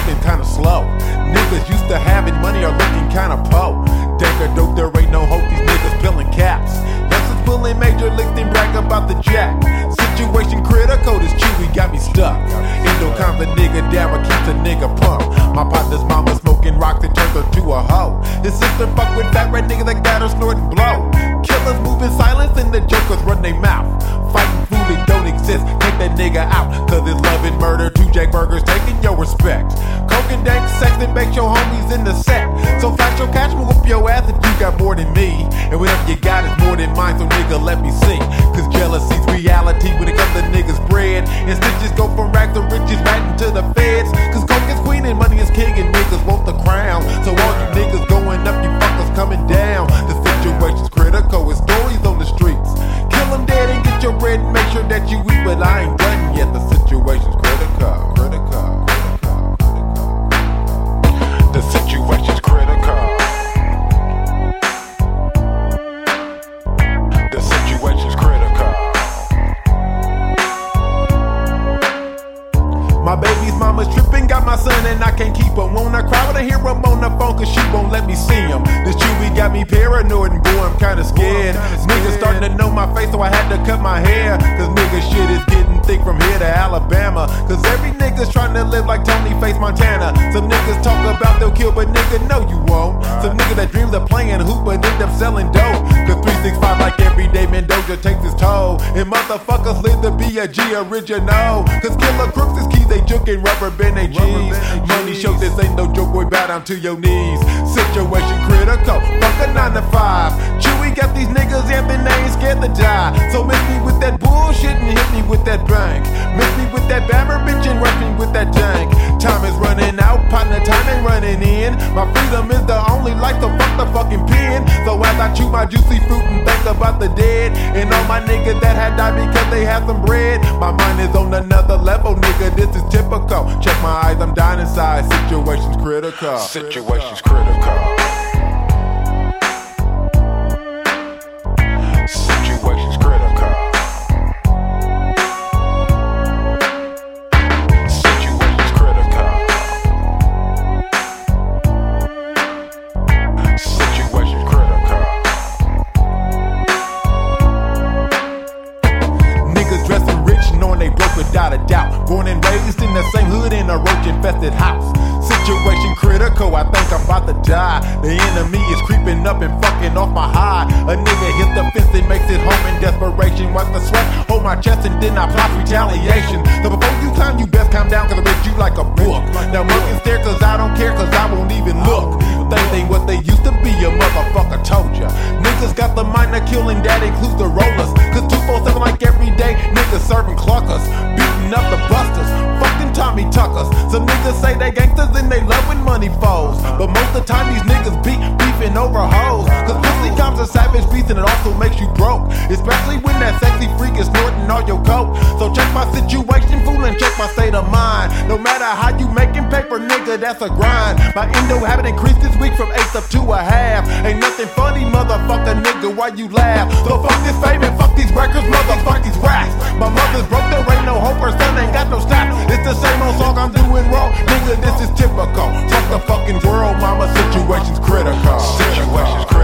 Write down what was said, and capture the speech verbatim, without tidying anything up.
looking kinda slow. Niggas used to having money are looking kinda po. Take a dope, there ain't no hope, these niggas peeling caps. Youngsters pulling major licks and brag about the jack. Situation critical, this Chewy got me stuck. Indo calms a nigga down, but keeps a nigga pump. My partner's mama smoking rocks and turns her to a hoe. His sister fuck with fat red niggas that got her snorting blow. Killers moving silence and the jokers run their mouth. Fighting food that don't exist, take that nigga out. Cause it's love and murder, two Jack Burgers taking your respect. Coke and dank sex and make your homies in the set. So flash your cash will whoop your ass if you got more than me. And whatever you got is more than mine, so nigga let me see. Cause jealousy's reality when it comes to niggas bread. And stitches go from rags to riches right into the feds. Cause coke is queen and money is king and niggas want the crown. So all you niggas going up, you fuckers coming down. The situation's critical with stories on the streets. Kill them dead and get your bread and make sure that you eat. But I ain't done yet, the situation's critical. Critical, critical, critical. The situation's critical. The situation's critical. My baby's mama's tripping, got my son and I can't keep him. Wanna cry when I hear him on the phone cause she won't let me see him. This Chewy got me paranoid and boy I'm kinda scared. Niggas starting to know my face so I had to cut my hair. Cause nigga shit is getting thick from here to Alabama. Cause every nigga's trying to live like Tony Face Montana. Some niggas talk about they'll kill but nigga no you won't. Some nigga that dreams of playing hoop but end up selling dope. Cause three sixty-five like everyday Mendoza takes his toll. And motherfuckers live to be a G original. Cause killer crooks is keys they juking rubber band they G's. Money show this ain't no joke, boy, bow down to your knees. Situation critical, fuck a nine to five. Chewy got these niggas amping, they ain't scared to die. So miss me with that bullshit and hit me with that bank. Miss me with that bammer bitch and rush me with that jank. Time is running out, partner, time ain't running in. My freedom is the only life, so fuck the fucking pen. So as I chew my juicy fruit and think about the dead and all my niggas that had died because they had some bread. My mind is on another level, nigga, this is typical. Check my eyes, I'm dying inside. Situation's critical. Situation's critical. Situation's critical. Situation's critical. Situation's critical. Niggas dressing rich, knowing they broke without a doubt. Born and raised in the same hood in a roach-infested house. Situation critical, I think I'm about to die. The enemy is creeping up and fucking off my high. A nigga hit the fence and makes it home in desperation. Wipe the sweat, hold my chest and then I plot retaliation. So before you climb, you best calm down cause I read you like a book. Now monkeys stare cause I don't care cause I won't even look. Things ain't what they used to be, a motherfucker told ya. Niggas got the mind of killing, that includes the rollers. Cause two four seven like every day, niggas serving cluckers. Beating up the busters, fucking Tommy Tuckers. Some niggas say they gangsters and they love when money falls. But most of the time these niggas beat beefing over hoes. Cause pussy comes a savage beast and it also makes you broke. Especially when that sexy freak is snorting all your coke. So check my situation, fool, and check my state of mind. No matter how you making paper, nigga, that's a grind. My endo habit increased this week from eighth up to a half. Ain't nothing funny, motherfucker, nigga, why you laugh? So fuck this fame and fuck these records, motherfuck these raps. My mother's broke, there ain't no hope, her son ain't got no stats. It's the same old song I'm doing wrong, nigga, this is typical. Fuck the fucking world, mama, situation's critical. Situation's critical.